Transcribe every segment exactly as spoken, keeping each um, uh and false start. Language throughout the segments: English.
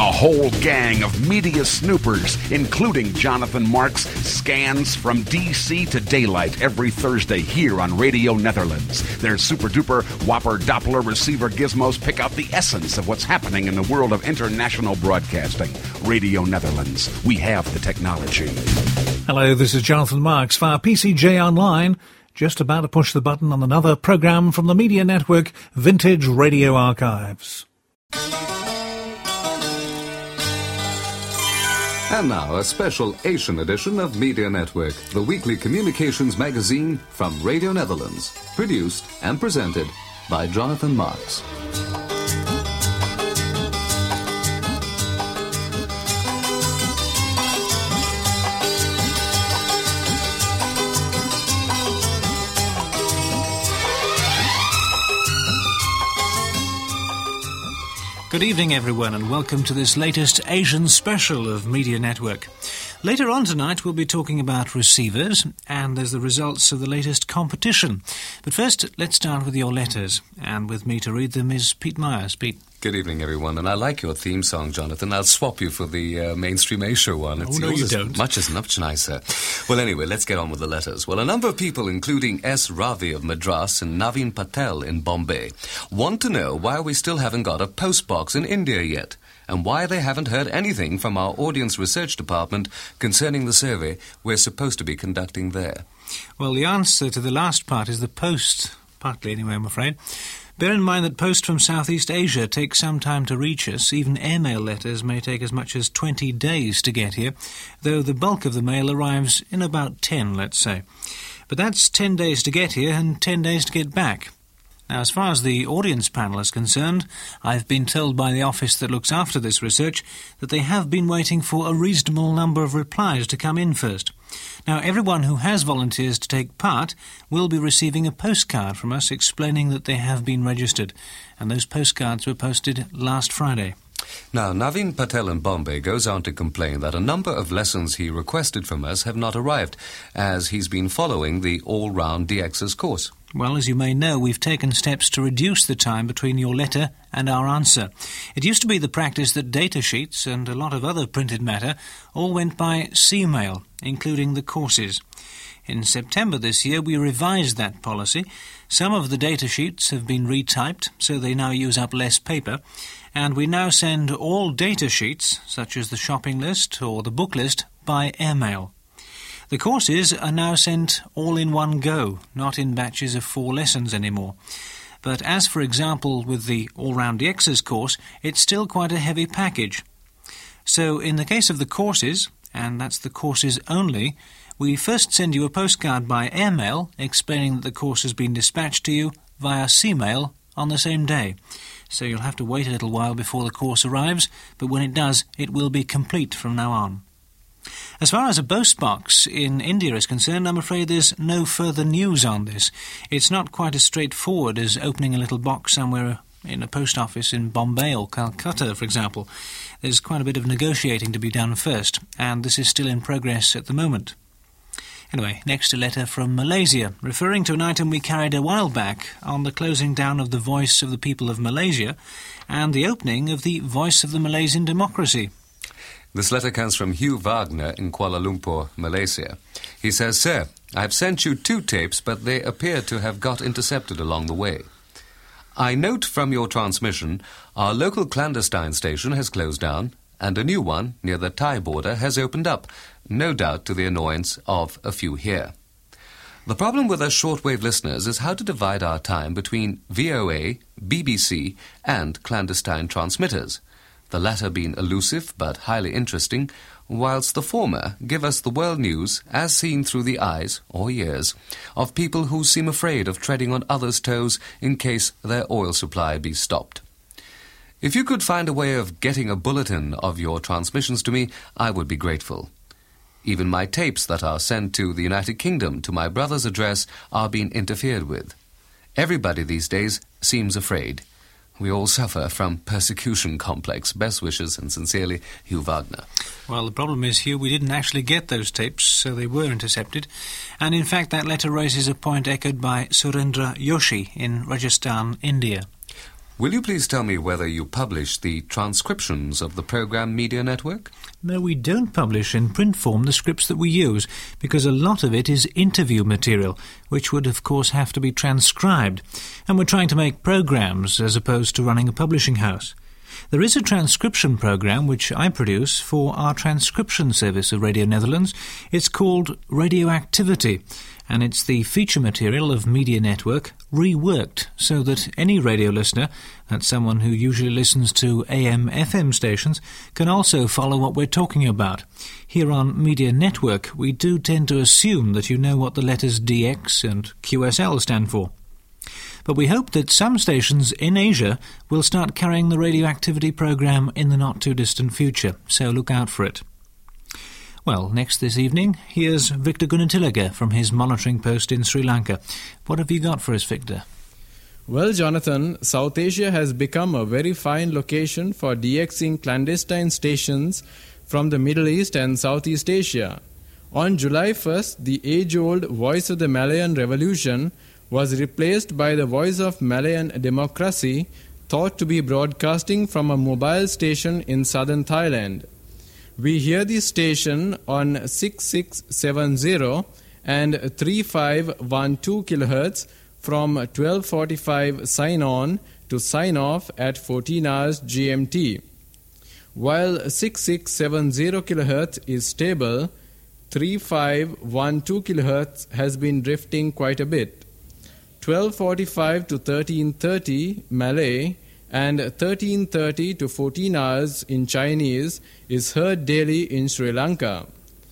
A whole gang of media snoopers, including Jonathan Marks, scans from D C to daylight every Thursday here on Radio Netherlands. Their super-duper whopper Doppler receiver gizmos pick out the essence of what's happening in the world of international broadcasting. Radio Netherlands. We have the technology. Hello, this is Jonathan Marks via P C J Online. Just about to push the button on another programme from the media network Vintage Radio Archives. And now, a special Asian edition of Media Network, the weekly communications magazine from Radio Netherlands, produced and presented by Jonathan Marks. Good evening, everyone, and welcome to this latest Asian special of Media Network. Later on tonight, we'll be talking about receivers, and there's the results of the latest competition. But first, let's start with your letters, and with me to read them is Pete Myers. Pete. Good evening, everyone, and I like your theme song, Jonathan. I'll swap you for the uh, mainstream Asia one. It's oh, no, you don't. Much as much nicer. Well, anyway, let's get on with the letters. Well, a number of people, including S. Ravi of Madras and Naveen Patel in Bombay, want to know why we still haven't got a postbox in India yet, and why they haven't heard anything from our audience research department concerning the survey we're supposed to be conducting there. Well, the answer to the last part is the post, partly anyway, I'm afraid. Bear in mind that post from Southeast Asia takes some time to reach us. Even airmail letters may take as much as twenty days to get here, though the bulk of the mail arrives in about ten, let's say. But that's ten days to get here and ten days to get back. Now, as far as the audience panel is concerned, I've been told by the office that looks after this research that they have been waiting for a reasonable number of replies to come in first. Now, everyone who has volunteers to take part will be receiving a postcard from us explaining that they have been registered, and those postcards were posted last Friday. Now, Naveen Patel in Bombay goes on to complain that a number of lessons he requested from us have not arrived, as he's been following the all-round D X's course. Well, as you may know, we've taken steps to reduce the time between your letter and our answer. It used to be the practice that data sheets and a lot of other printed matter all went by C-mail, including the courses. In September this year, we revised that policy. Some of the data sheets have been retyped, so they now use up less paper, and we now send all data sheets, such as the shopping list or the book list, by airmail. The courses are now sent all in one go, not in batches of four lessons anymore. But as, for example, with the All-Round D X's course, it's still quite a heavy package. So in the case of the courses, and that's the courses only, we first send you a postcard by airmail explaining that the course has been dispatched to you via C-mail on the same day. So you'll have to wait a little while before the course arrives, but when it does, it will be complete from now on. As far as a postbox in India is concerned, I'm afraid there's no further news on this. It's not quite as straightforward as opening a little box somewhere in a post office in Bombay or Calcutta, for example. There's quite a bit of negotiating to be done first, and this is still in progress at the moment. Anyway, next a letter from Malaysia, referring to an item we carried a while back on the closing down of the Voice of the People of Malaysia and the opening of the Voice of the Malaysian Democracy. This letter comes from Hugh Wagner in Kuala Lumpur, Malaysia. He says, Sir, I've sent you two tapes, but they appear to have got intercepted along the way. I note from your transmission our local clandestine station has closed down and a new one near the Thai border has opened up, no doubt to the annoyance of a few here. The problem with us shortwave listeners is how to divide our time between V O A, B B C and clandestine transmitters, the latter being elusive but highly interesting, whilst the former give us the world news as seen through the eyes, or ears, of people who seem afraid of treading on others' toes in case their oil supply be stopped. If you could find a way of getting a bulletin of your transmissions to me, I would be grateful. Even my tapes that are sent to the United Kingdom to my brother's address are being interfered with. Everybody these days seems afraid. We all suffer from persecution complex. Best wishes and sincerely, Hugh Wagner. Well, the problem is, Hugh, we didn't actually get those tapes, so they were intercepted. And in fact, that letter raises a point echoed by Surendra Yoshi in Rajasthan, India. Will you please tell me whether you publish the transcriptions of the program Media Network? No, we don't publish in print form the scripts that we use, because a lot of it is interview material, which would of course have to be transcribed, and we're trying to make programs as opposed to running a publishing house. There is a transcription program which I produce for our transcription service of Radio Netherlands. It's called Radioactivity, and it's the feature material of Media Network reworked so that any radio listener, that's someone who usually listens to A M F M stations, can also follow what we're talking about. Here on Media Network, we do tend to assume that you know what the letters D X and Q S L stand for. But we hope that some stations in Asia will start carrying the radioactivity program in the not-too-distant future, so look out for it. Well, next this evening, here's Victor Gunatillage from his monitoring post in Sri Lanka. What have you got for us, Victor? Well, Jonathan, South Asia has become a very fine location for DXing clandestine stations from the Middle East and Southeast Asia. On July first, the age-old Voice of the Malayan Revolution was replaced by the Voice of Malayan Democracy, thought to be broadcasting from a mobile station in southern Thailand. We hear the station on six six seven zero and three five one two kilohertz from twelve forty-five sign-on to sign-off at fourteen hours G M T. While six six seven zero kilohertz is stable, three five one two kilohertz has been drifting quite a bit. twelve forty-five to thirteen thirty Malay and thirteen thirty to fourteen hours in Chinese is heard daily in Sri Lanka.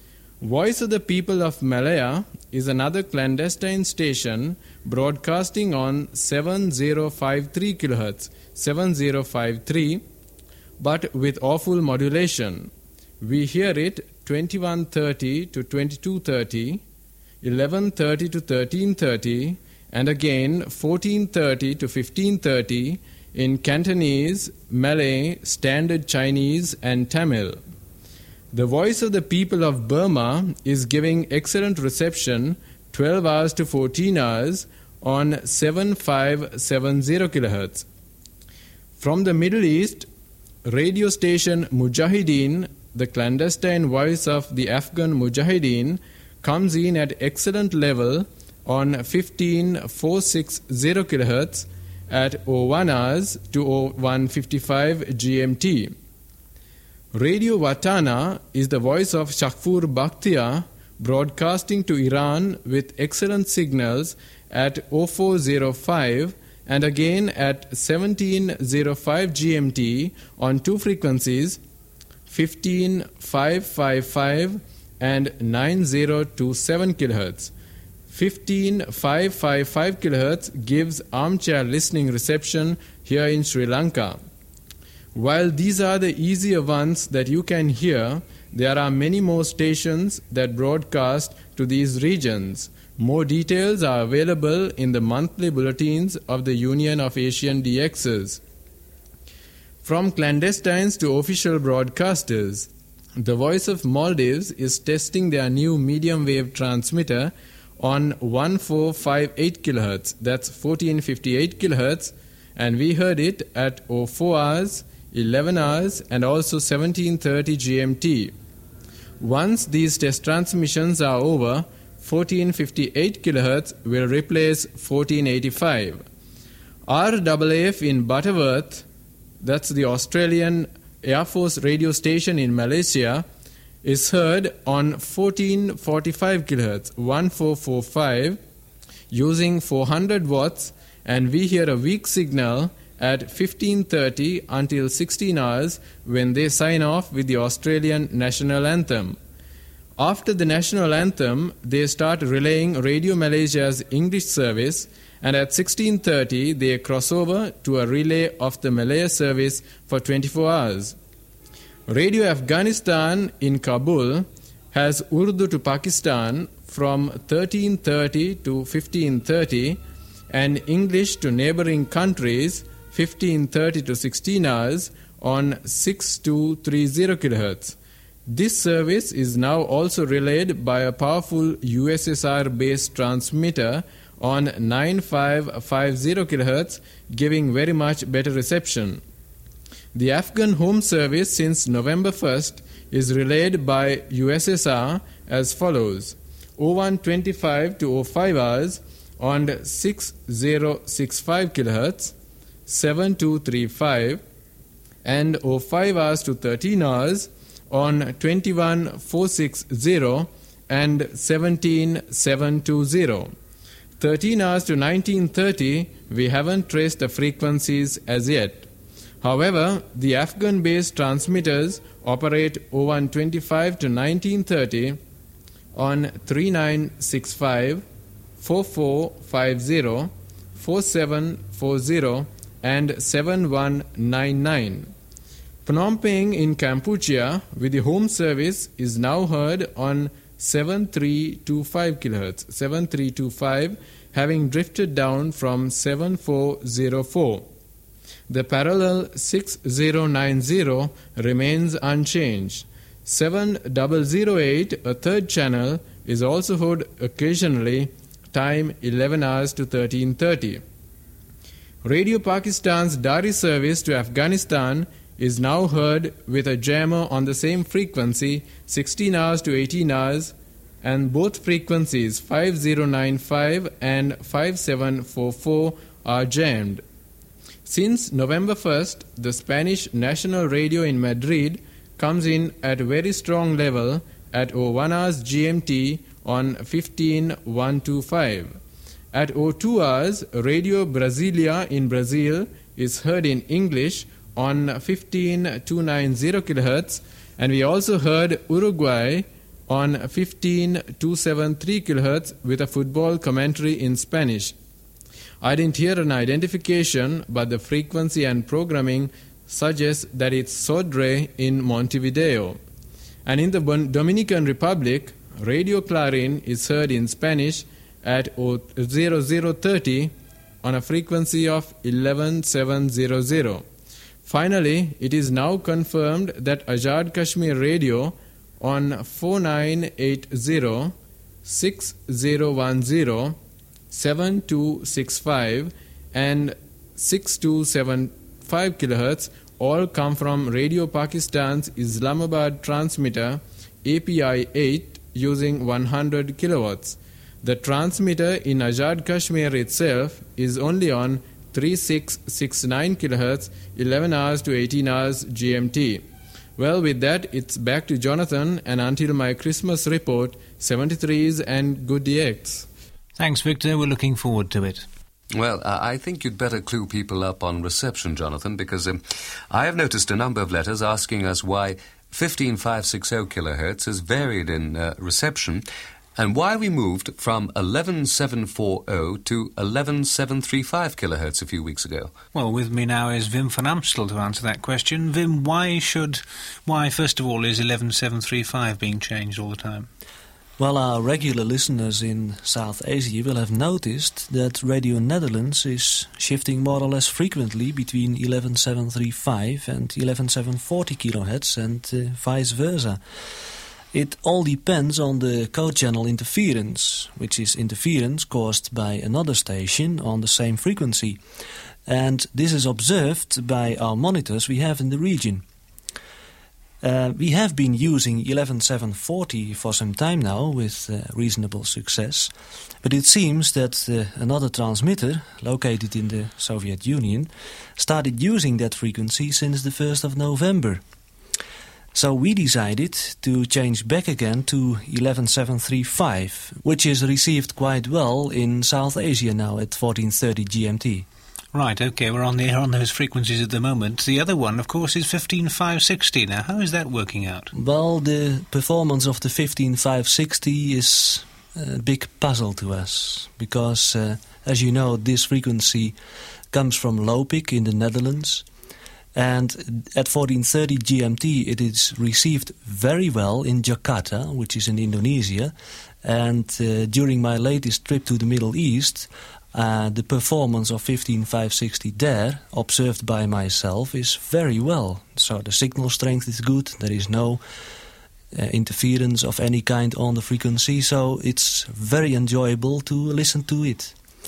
Voice of the People of Malaya is another clandestine station broadcasting on seven zero five three kilohertz, seven zero five three, but with awful modulation. We hear it twenty-one thirty to twenty-two thirty, eleven thirty to thirteen thirty, and again fourteen thirty to fifteen thirty in Cantonese, Malay, Standard Chinese and Tamil. The Voice of the People of Burma is giving excellent reception twelve hours to fourteen hours on seven five seven zero kilohertz. From the Middle East, radio station Mujahideen, the clandestine voice of the Afghan Mujahideen, comes in at excellent level on fifteen four sixty kilohertz at oh one hours to oh one fifty-five G M T. Radio Watana is the voice of Shakfur Bakhtia, broadcasting to Iran with excellent signals at oh four oh five and again at seventeen oh five G M T on two frequencies, fifteen five fifty-five and nine oh two seven kilohertz. fifteen five fifty-five kilohertz gives armchair listening reception here in Sri Lanka. While these are the easier ones that you can hear, there are many more stations that broadcast to these regions. More details are available in the monthly bulletins of the Union of Asian D Xs. From clandestines to official broadcasters, the Voice of Maldives is testing their new medium wave transmitter on fourteen fifty-eight kilohertz, that's fourteen fifty-eight kilohertz, and we heard it at oh four hours, eleven hours, and also seventeen thirty G M T. Once these test transmissions are over, fourteen fifty-eight kilohertz will replace fourteen eighty-five. R A A F in Butterworth, that's the Australian Air Force radio station in Malaysia, is heard on fourteen forty-five kilohertz, fourteen forty-five, using four hundred watts, and we hear a weak signal at fifteen thirty until sixteen hours when they sign off with the Australian national anthem. After the national anthem, they start relaying Radio Malaysia's English service, and at sixteen thirty they cross over to a relay of the Malaya service for twenty-four hours. Radio Afghanistan in Kabul has Urdu to Pakistan from thirteen thirty to fifteen thirty and English to neighboring countries fifteen thirty to sixteen hours on six two three zero kilohertz. This service is now also relayed by a powerful U S S R-based transmitter on nine five five zero kilohertz, giving very much better reception. The Afghan Home Service since November first is relayed by U S S R as follows: oh one twenty-five to oh five hours on six zero six five kilohertz, seven two three five, and oh five hours to thirteen hours on twenty-one four sixty and seventeen seven twenty. thirteen hours to nineteen thirty, we haven't traced the frequencies as yet. However, the Afghan-based transmitters operate oh one twenty-five to nineteen thirty on three nine six five, four four five zero, four seven four zero, and seven one nine nine. Phnom Penh in Kampuchea with the home service is now heard on seven three two five kilohertz, seven three two five, having drifted down from seven four zero four. The parallel six zero nine zero remains unchanged. seven zero zero eight, a third channel, is also heard occasionally, time eleven hours to thirteen thirty. Radio Pakistan's Dari service to Afghanistan is now heard with a jammer on the same frequency, sixteen hours to eighteen hours, and both frequencies five zero nine five and five seven four four are jammed. Since November first, the Spanish National Radio in Madrid comes in at a very strong level at oh one hours G M T on fifteen one twenty-five. At oh two hours, Radio Brasilia in Brazil is heard in English on fifteen two ninety kilohertz, and we also heard Uruguay on fifteen two seventy-three kilohertz with a football commentary in Spanish. I didn't hear an identification, but the frequency and programming suggests that it's Sodre in Montevideo. And in the Dominican Republic, Radio Clarin is heard in Spanish at zero zero thirty on a frequency of eleven seven hundred. Finally, it is now confirmed that Azad Kashmir Radio on four nine eight zero, six zero one zero, seven two six five and six two seven five kilohertz all come from Radio Pakistan's Islamabad transmitter A P I eight using one hundred kilowatts. The transmitter in Azad Kashmir itself is only on thirty-six sixty-nine kilohertz, eleven hours to eighteen hours G M T. Well, with that, it's back to Jonathan, and until my Christmas report, seventy-threes and good D X. Thanks, Victor. We're looking forward to it. Well, uh, I think you'd better clue people up on reception, Jonathan, because um, I have noticed a number of letters asking us why fifteen five sixty kilohertz has varied in uh, reception, and why we moved from eleven seven forty to eleven seven thirty-five kilohertz a few weeks ago. Well, with me now is Wim van Amstel to answer that question. Wim, why should, why first of all is eleven seven thirty-five being changed all the time? Well, our regular listeners in South Asia will have noticed that Radio Netherlands is shifting more or less frequently between eleven seven thirty-five and eleven seven forty kilohertz and uh, vice versa. It all depends on the co-channel interference, which is interference caused by another station on the same frequency. And this is observed by our monitors we have in the region. Uh, we have been using eleven seven forty for some time now with uh, reasonable success, but it seems that uh, another transmitter, located in the Soviet Union, started using that frequency since the first of November. So we decided to change back again to eleven seven thirty-five, which is received quite well in South Asia now at fourteen thirty G M T. Right, okay, we're on the on those frequencies at the moment. The other one, of course, is fifteen five sixty. Now, how is that working out? Well, the performance of the fifteen five sixty is a big puzzle to us, because, uh, as you know, this frequency comes from Lopik in the Netherlands, and at fourteen thirty G M T it is received very well in Jakarta, which is in Indonesia, and uh, during my latest trip to the Middle East, Uh, the performance of fifteen five sixty there, observed by myself, is very well. So the signal strength is good, there is no uh, interference of any kind on the frequency, so it's very enjoyable to listen to it.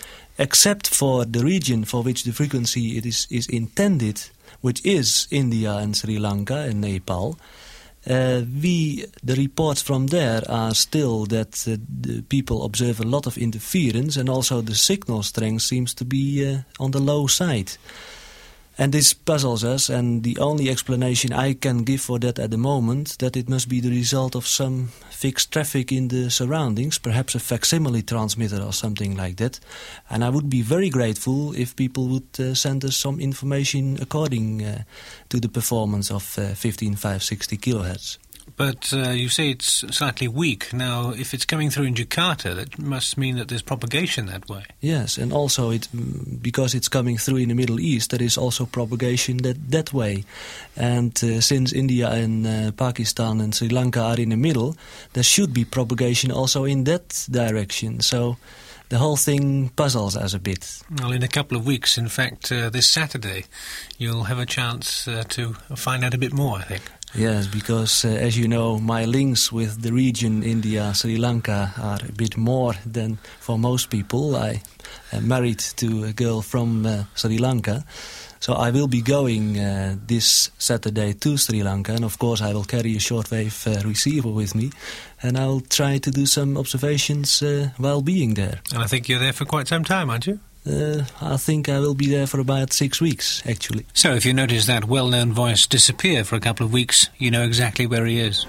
except for the region for which the frequency it is, is intended, which is India and Sri Lanka and Nepal, uh, we the reports from there are still that uh, the people observe a lot of interference, and also the signal strength seems to be uh, on the low side. And this puzzles us, and the only explanation I can give for that at the moment, that it must be the result of some fixed traffic in the surroundings, perhaps a facsimile transmitter or something like that. And I would be very grateful if people would uh, send us some information according uh, to the performance of uh, fifteen five sixty kilohertz. But uh, you say it's slightly weak. Now, if it's coming through in Jakarta, that must mean that there's propagation that way. Yes, and also it, because it's coming through in the Middle East, there is also propagation that, that way. And uh, since India and uh, Pakistan and Sri Lanka are in the middle, there should be propagation also in that direction. So the whole thing puzzles us a bit. Well, in a couple of weeks, in fact, uh, this Saturday, you'll have a chance uh, to find out a bit more, I think. Yes, because, uh, as you know, my links with the region India, Sri Lanka are a bit more than for most people. I am married to a girl from uh, Sri Lanka, so I will be going uh, this Saturday to Sri Lanka, and of course I will carry a shortwave uh, receiver with me, and I will try to do some observations uh, while being there. And I think you're there for quite some time, aren't you? Uh, I think I will be there for about six weeks, actually. So if you notice that well-known voice disappear for a couple of weeks, you know exactly where he is.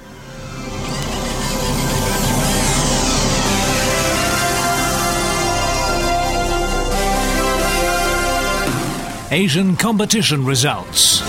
Asian competition results.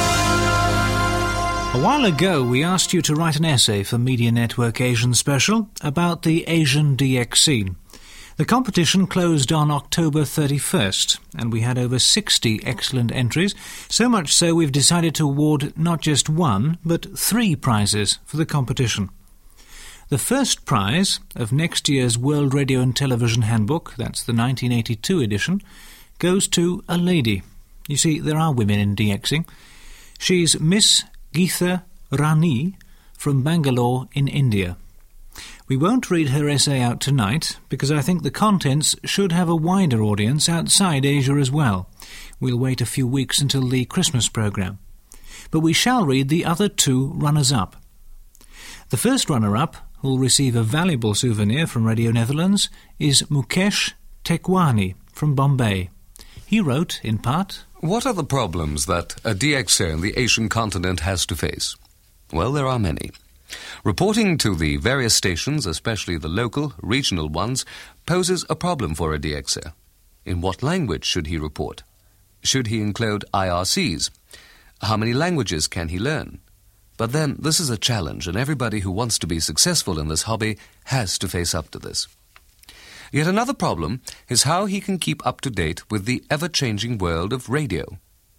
A while ago, we asked you to write an essay for Media Network Asian Special about the Asian D X scene. The competition closed on October thirty-first, and we had over sixty excellent entries, so much so we've decided to award not just one, but three prizes for the competition. The first prize of next year's World Radio and Television Handbook, that's the nineteen eighty-two edition, goes to a lady. You see, there are women in DXing. She's Miss Geetha Rani from Bangalore in India. We won't read her essay out tonight, because I think the contents should have a wider audience outside Asia as well. We'll wait a few weeks until the Christmas programme. But we shall read the other two runners-up. The first runner-up, who'll receive a valuable souvenir from Radio Netherlands, is Mukesh Tekwani from Bombay. He wrote, in part, "What are the problems that a D Xer in the Asian continent has to face? Well, there are many. Reporting to the various stations, especially the local, regional ones, poses a problem for a D Xer. In what language should he report? Should he include I R Cs? How many languages can he learn? But then, this is a challenge, and everybody who wants to be successful in this hobby has to face up to this. Yet another problem is how he can keep up to date with the ever-changing world of radio.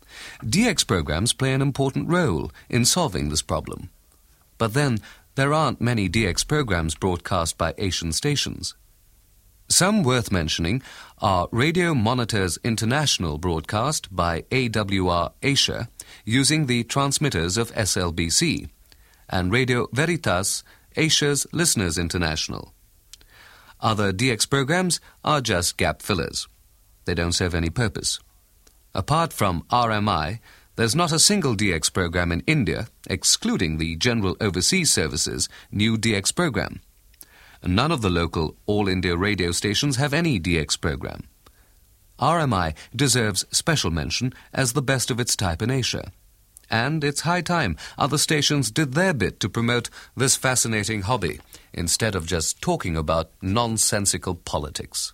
D X programs play an important role in solving this problem. But then, there aren't many D X programs broadcast by Asian stations. Some worth mentioning are Radio Monitors International broadcast by A W R Asia using the transmitters of S L B C, and Radio Veritas, Asia's Listeners International. Other D X programs are just gap fillers. They don't serve any purpose. Apart from R M I, there's not a single D X program in India, excluding the General Overseas Services new D X program. None of the local All India radio stations have any D X program. R M I deserves special mention as the best of its type in Asia. And it's high time other stations did their bit to promote this fascinating hobby, instead of just talking about nonsensical politics.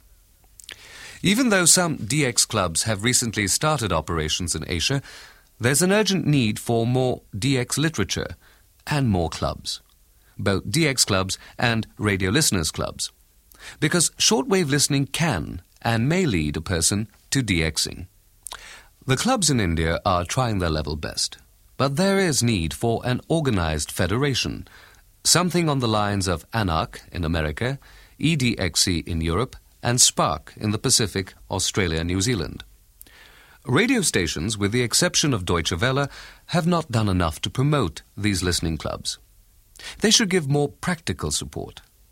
Even though some D X clubs have recently started operations in Asia, there's an urgent need for more D X literature and more clubs, both D X clubs and radio listeners clubs, because shortwave listening can and may lead a person to DXing. The clubs in India are trying their level best, but there is need for an organized federation, something on the lines of ANARC in America, E D X C in Europe, and SPARC in the Pacific, Australia, New Zealand. Radio stations, with the exception of Deutsche Welle, have not done enough to promote these listening clubs. They should give more practical support.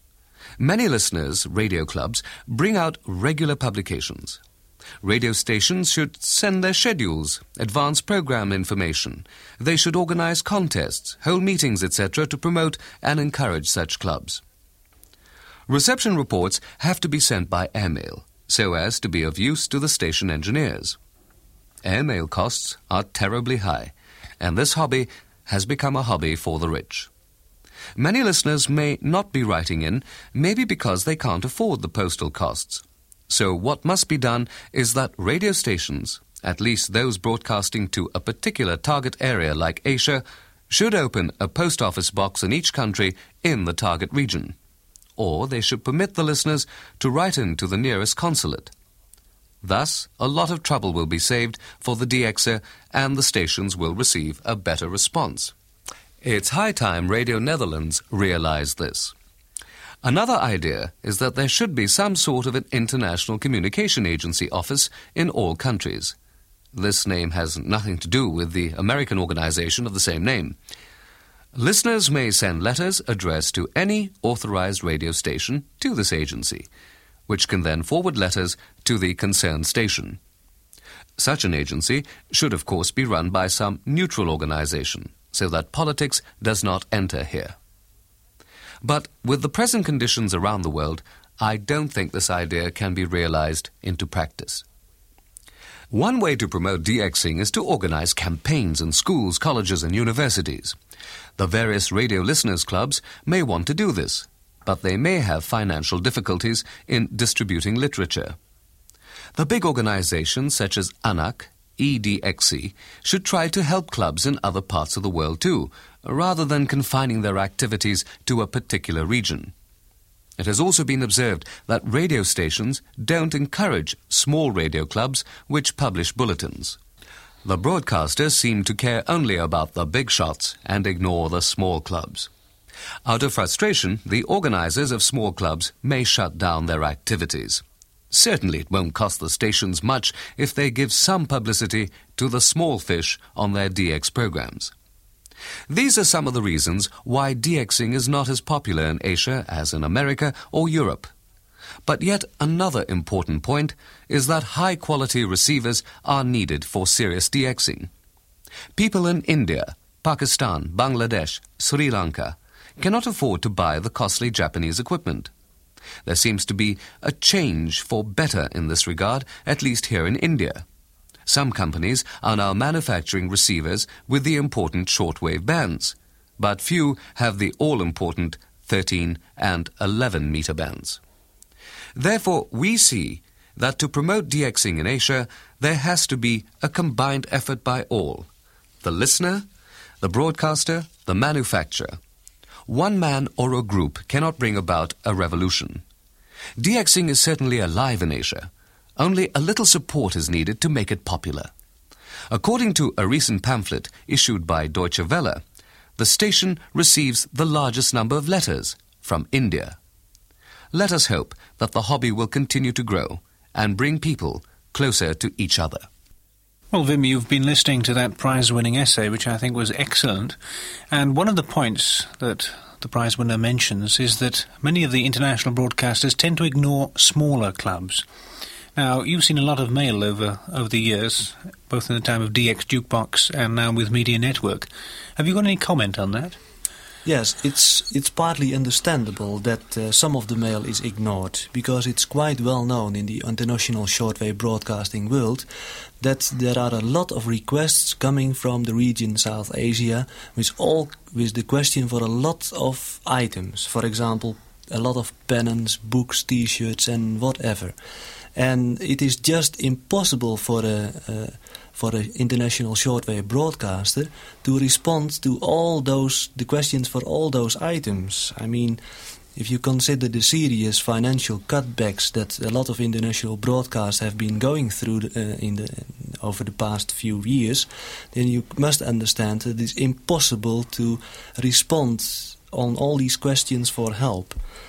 Many listeners, radio clubs, bring out regular publications. Radio stations should send their schedules, advance program information. They should organize contests, hold meetings, et cetera to promote and encourage such clubs. Reception reports have to be sent by airmail, so as to be of use to the station engineers. Airmail costs are terribly high, and this hobby has become a hobby for the rich. Many listeners may not be writing in, maybe because they can't afford the postal costs. So what must be done is that radio stations, at least those broadcasting to a particular target area like Asia, should open a post office box in each country in the target region. Or they should permit the listeners to write in to the nearest consulate. Thus, a lot of trouble will be saved for the D X'er and the stations will receive a better response. It's high time Radio Netherlands realized this. Another idea is that there should be some sort of an international communication agency office in all countries. This name has nothing to do with the American organization of the same name. Listeners may send letters addressed to any authorized radio station to this agency, which can then forward letters to the concerned station. Such an agency should, of course, be run by some neutral organization, so that politics does not enter here. But with the present conditions around the world, I don't think this idea can be realized into practice. One way to promote DXing is to organize campaigns in schools, colleges and universities. The various radio listeners clubs may want to do this, but they may have financial difficulties in distributing literature. The big organizations such as A N A C, E D X C, should try to help clubs in other parts of the world too, rather than confining their activities to a particular region. It has also been observed that radio stations don't encourage small radio clubs which publish bulletins. The broadcasters seem to care only about the big shots and ignore the small clubs. Out of frustration, the organizers of small clubs may shut down their activities. Certainly it won't cost the stations much if they give some publicity to the small fish on their D X programs. These are some of the reasons why DXing is not as popular in Asia as in America or Europe. But yet another important point is that high-quality receivers are needed for serious DXing. People in India, Pakistan, Bangladesh, Sri Lanka cannot afford to buy the costly Japanese equipment. There seems to be a change for better in this regard, at least here in India. Some companies are now manufacturing receivers with the important shortwave bands, but few have the all-important thirteen and eleven meter bands. Therefore, we see that to promote DXing in Asia, there has to be a combined effort by all: the listener, the broadcaster, the manufacturer. One man or a group cannot bring about a revolution. DXing is certainly alive in Asia. Only a little support is needed to make it popular. According to a recent pamphlet issued by Deutsche Welle, the station receives the largest number of letters from India. Let us hope that the hobby will continue to grow and bring people closer to each other. Well, Wim, you've been listening to that prize-winning essay, which I think was excellent. And one of the points that the prize winner mentions is that many of the international broadcasters tend to ignore smaller clubs. Now, you've seen a lot of mail over, over the years, both in the time of D X Jukebox and now with Media Network. Have you got any comment on that? Yes, it's it's partly understandable that uh, some of the mail is ignored, because it's quite well known in the international shortwave broadcasting world that there are a lot of requests coming from the region South Asia with all with the question for a lot of items. For example, a lot of pennants, books, T-shirts and whatever. And it is just impossible for a uh, for an international shortwave broadcaster to respond to all those the questions for all those items. I mean, if you consider the serious financial cutbacks that a lot of international broadcasts have been going through uh, in the over the past few years, then you must understand that it's impossible to respond on all these questions for help.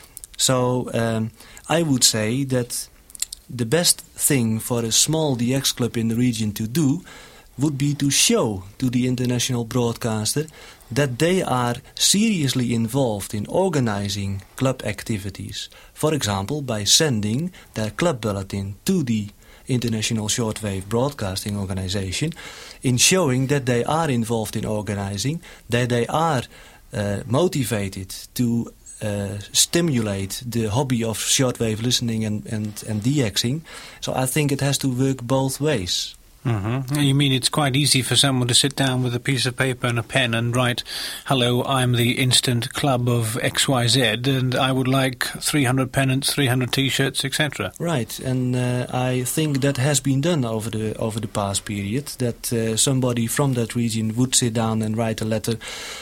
So um, I would say that the best thing for a small D X club in the region to do would be to show to the international broadcaster that they are seriously involved in organizing club activities. For example, by sending their club bulletin to the International Shortwave Broadcasting Organization, in showing that they are involved in organizing, that they are uh, motivated to uh, stimulate the hobby of shortwave listening and, and, and DXing. So I think it has to work both ways. Mm-hmm. You mean it's quite easy for someone to sit down with a piece of paper and a pen and write, "Hello, I'm the Instant Club of X Y Z, and I would like three hundred pennants, three hundred T-shirts, et cetera" Right, and uh, I think that has been done over the over the past period, that uh, somebody from that region would sit down and write a letter,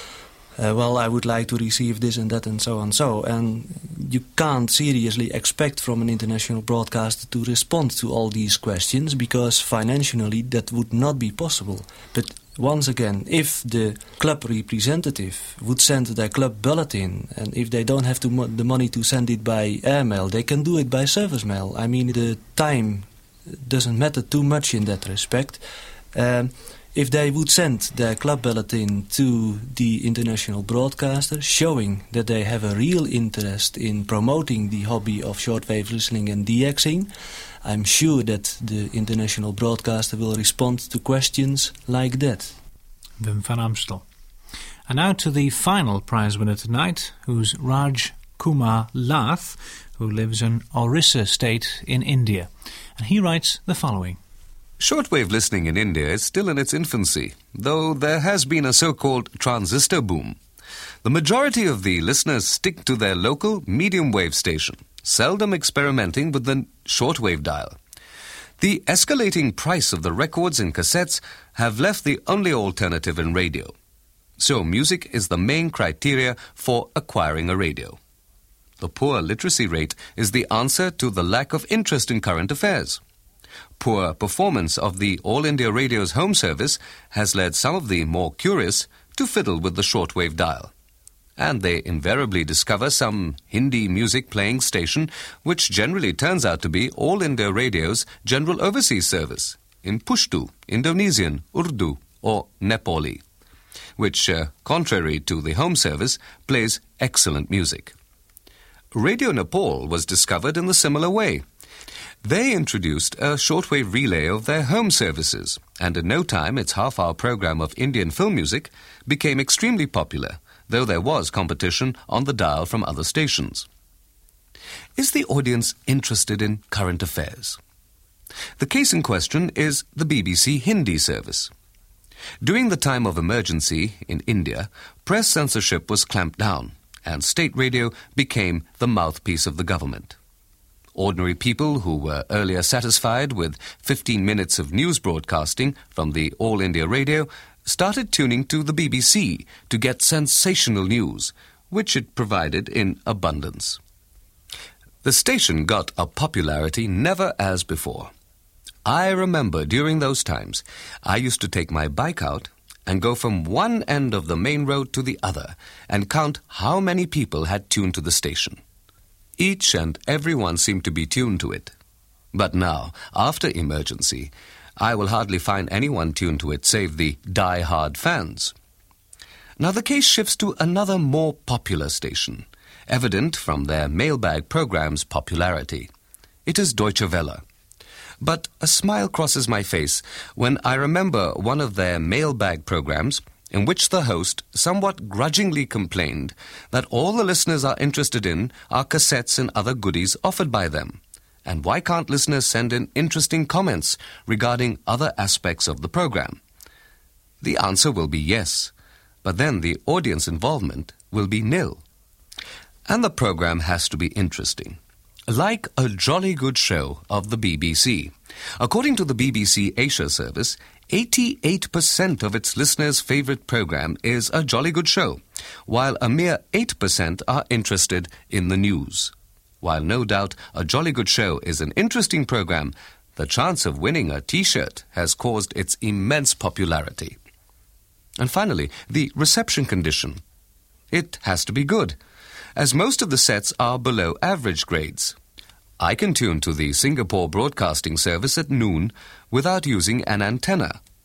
uh, well, I would like to receive this and that and so on so. And you can't seriously expect from an international broadcaster to respond to all these questions, because financially that would not be possible. But once again, if the club representative would send their club bulletin, and if they don't have to mo- the money to send it by airmail, they can do it by service mail. I mean, the time doesn't matter too much in that respect. Um, If they would send their club bulletin to the international broadcaster, showing that they have a real interest in promoting the hobby of shortwave listening and DXing, I'm sure that the international broadcaster will respond to questions like that. Wim van Amstel. And now to the final prize winner tonight, who's Raj Kumar Lath, who lives in Orissa state in India. And he writes the following. Shortwave listening in India is still in its infancy, though there has been a so-called transistor boom. The majority of the listeners stick to their local medium wave station, seldom experimenting with the shortwave dial. The escalating price of the records and cassettes have left the only alternative in radio. So music is the main criteria for acquiring a radio. The poor literacy rate is the answer to the lack of interest in current affairs. Poor performance of the All India Radio's home service has led some of the more curious to fiddle with the shortwave dial. And they invariably discover some Hindi music playing station, which generally turns out to be All India Radio's general overseas service in Pushtu, Indonesian, Urdu or Nepali, which, uh, contrary to the home service, plays excellent music. Radio Nepal was discovered in the similar way. They introduced a shortwave relay of their home services, and in no time its half-hour program of Indian film music became extremely popular, though there was competition on the dial from other stations. Is the audience interested in current affairs? The case in question is the B B C Hindi service. During the time of emergency in India, press censorship was clamped down, and state radio became the mouthpiece of the government. Ordinary people who were earlier satisfied with fifteen minutes of news broadcasting from the All India Radio started tuning to the B B C to get sensational news, which it provided in abundance. The station got a popularity never as before. I remember during those times, I used to take my bike out and go from one end of the main road to the other and count how many people had tuned to the station. Each and every one seemed to be tuned to it. But now, after emergency, I will hardly find anyone tuned to it save the die-hard fans. Now the case shifts to another more popular station, evident from their mailbag program's popularity. It is Deutsche Welle. But a smile crosses my face when I remember one of their mailbag programs in which the host somewhat grudgingly complained that all the listeners are interested in are cassettes and other goodies offered by them. And why can't listeners send in interesting comments regarding other aspects of the program? The answer will be yes, but then the audience involvement will be nil. And the program has to be interesting. Like a jolly good show of the B B C. According to the B B C Asia service, eighty-eight percent of its listeners' favourite program is a jolly good show, while a mere eight percent are interested in the news. While no doubt a jolly good show is an interesting program, the chance of winning a T-shirt has caused its immense popularity. And finally, the reception condition. It has to be good, as most of the sets are below average grades. I can tune to the Singapore Broadcasting Service at noon without using an antenna,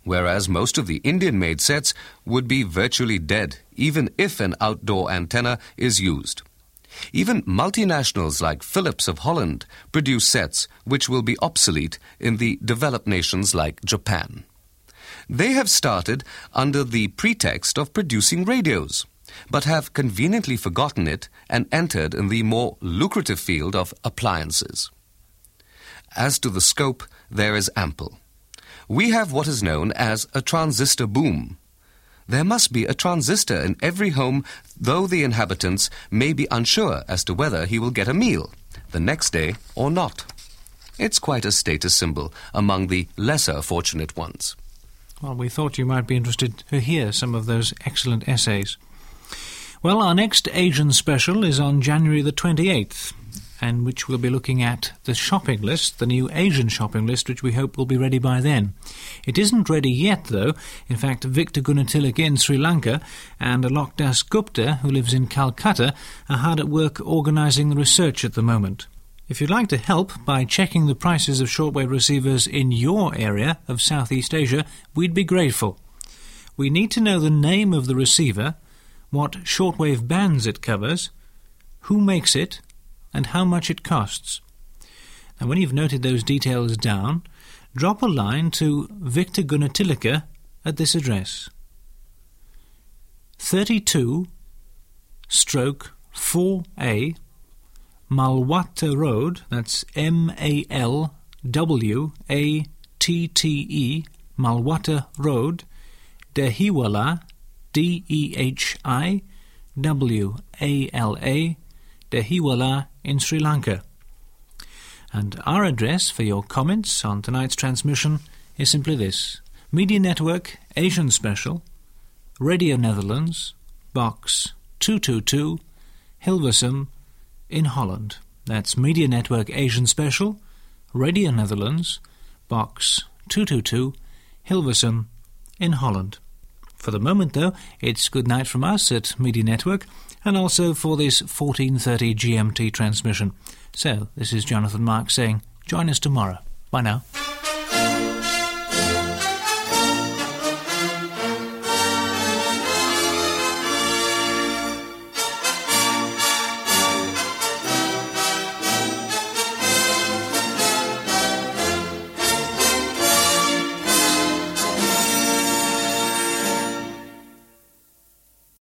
whereas most of the Indian-made sets would be virtually dead, even if an outdoor antenna is used. Even multinationals like Philips of Holland produce sets which will be obsolete in the developed nations like Japan. They have started under the pretext of producing radios, but have conveniently forgotten it and entered in the more lucrative field of appliances. As to the scope, there is ample. We have what is known as a transistor boom. There must be a transistor in every home, though the inhabitants may be unsure as to whether he will get a meal the next day or not. It's quite a status symbol among the lesser fortunate ones. Well, we thought you might be interested to hear some of those excellent essays. Well, our next Asian special is on January the twenty-eighth, and which we'll be looking at the shopping list, the new Asian shopping list, which we hope will be ready by then. It isn't ready yet, though. In fact, Victor Gunatilaka in Sri Lanka and Alok Das Gupta, who lives in Calcutta, are hard at work organising the research at the moment. If you'd like to help by checking the prices of shortwave receivers in your area of Southeast Asia, we'd be grateful. We need to know the name of the receiver, what shortwave bands it covers, who makes it, and how much it costs. Now, when you've noted those details down, drop a line to Victor Gunatilaka at this address: thirty-two stroke four A Malwatte Road, that's M A L W A T T E, Malwatte Road, Dehiwala, D E H I W A L A, Dehiwala in Sri Lanka. And our address for your comments on tonight's transmission is simply this: Media Network Asian Special, Radio Netherlands, Box two two two, Hilversum in Holland. That's Media Network Asian Special, Radio Netherlands, Box two two two, Hilversum in Holland. For the moment, though, it's good night from us at Media Network, and also for this fourteen thirty G M T transmission. So, this is Jonathan Marks saying, join us tomorrow. Bye now.